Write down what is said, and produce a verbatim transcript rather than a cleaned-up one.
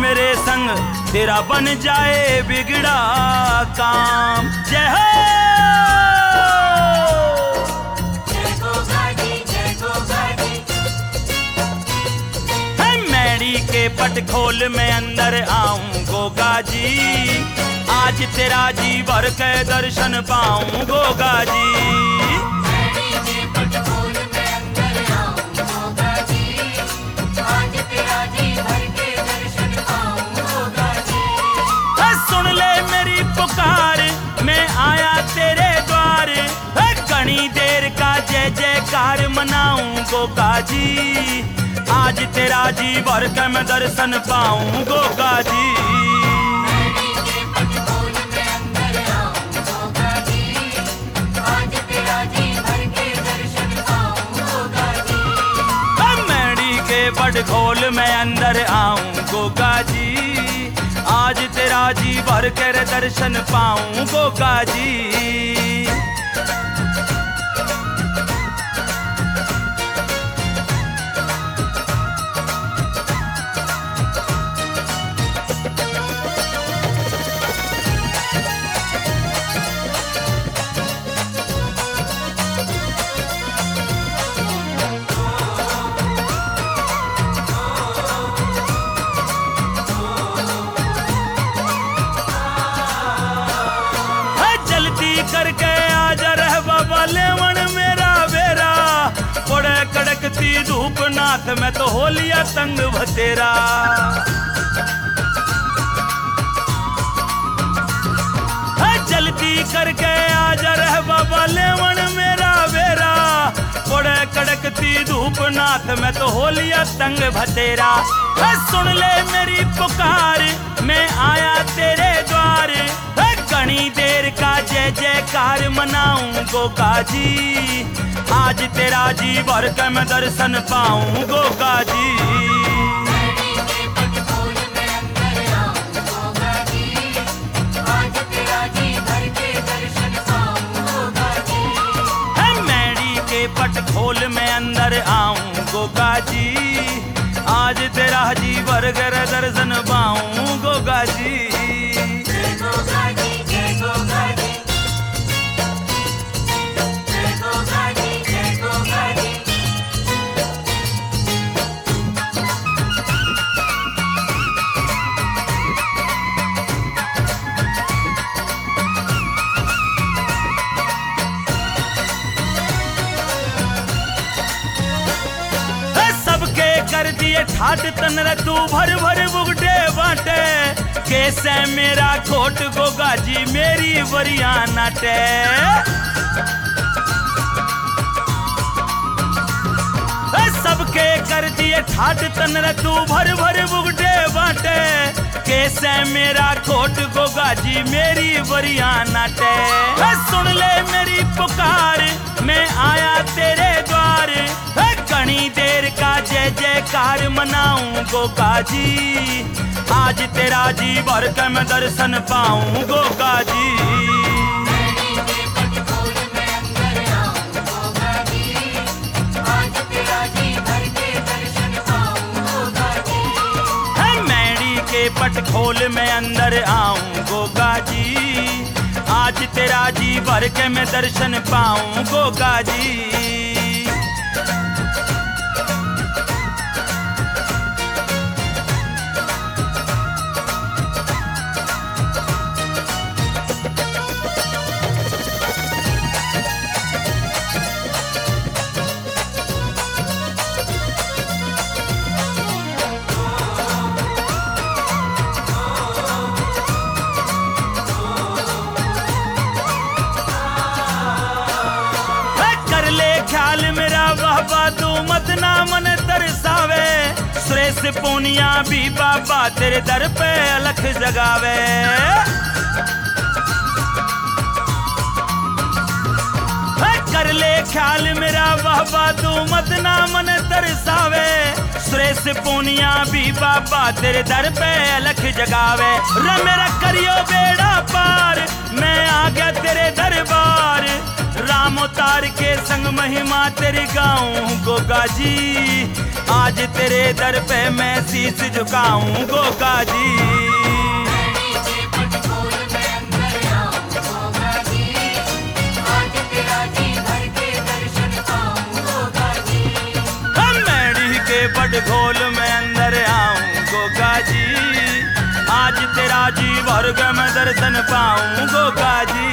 मेरे संग तेरा बन जाए बिगड़ा काम। जय हो जय गोगा जी, जय गोगा जी। है मैडी के पट खोल में अंदर आऊं गोगा जी, आज तेरा जी भर के दर्शन पाऊं गोगा जी। मैडी के पट खोल में अंदर आऊं गोगा जी, आज तेरा जी भर के दर्शन पाऊं गोगा जी। है सुन ले मेरी पुकार, मैं आया तेरे द्वार, है घनी देर का जय जयकार मनाऊं गोगा जी, आज तेरा जी भर के मैं दर्शन पाऊं गोगा जी। मैडी के पट खोल में अंदर आऊं गोगा जी, आज तेरा जी भर के दर्शन पाऊं गोगा जी। मैडी के पट खोल में अंदर आऊं गोगा जी, आज तेरा जी भर कर दर्शन पाऊं गोगा जी। करके आजा रह बाबा लेवन मेरा बेरा, पड़े कड़कती धूप नाथ में तो हो लिया तंग भतेरा। जल्दी करके आजा रह बाबा लेवन मेरा बेरा, पड़े कड़कती धूप नाथ में तो हो लिया तंग भतेरा। सुन ले मेरी पुकार, मैं आया तेरे द्वार, घनी देर का जय जयकार मनाऊं गोगा जी, आज तेरा जी भर के मैं दर्शन पाऊं गोगा जी। मैडी के पट खोल में अंदर आऊं गोगा जी, आज तेरा जी भर के दर्शन पाऊं गोगा जी। है मैडी के पट खोल में अंदर आऊं गोगा जी, आज तेरा जी भर के दर्शन पाऊं गोगा जी। जय गोगा जी, जय गोगा जी। जय गोगा जी, जय गोगा जी। सबके कर दिए ठाट तन रे तू भर भर बुगटे बाटे, कैसे मेरा खोट गोगा जी मेरी बरिया नाटे। सबके कर दिए ठाट तन रे तू भर भर बुगटे बाटे, कैसे मेरा खोट गोगा जी मेरी बरिया नाटे। सुन ले मेरी पुकार, मैं आया तेरे द्वार, घनी देर का जय जयकार मनाऊं गोगा जी, आज तेरा जी भर के मैं दर्शन पाऊं गोगा जी। मैडी के पट खोल में अंदर आऊं गोगा जी, आज तेरा जी भर के दर्शन पाऊं गोगा जी। है मैडी के पट खोल में अंदर आऊं गोगा जी, आज तेरा जी भर के मैं दर्शन पाऊं गोगा जी। ख्याल मेरा बाबा तू मत ना मन तरसावे, सुरेश पूनिया भी बाबा तेरे दर पे अलख जगावे। कर ले ख्याल मेरा बाबा तू मत ना मन तरसावे, सुरेश पूनिया भी बाबा तेरे दर पे अलख जगावे। रे मेरा करियो बेड़ा पार, मैं आ गया तेरे दरबार, राम उतार के संग महिमा तेरी गाऊं गोगा जी, आज तेरे दर पे मैं शीश झुकाऊं गोगा जी। जी भर के मैं दर्शन पाऊं गोगा जी।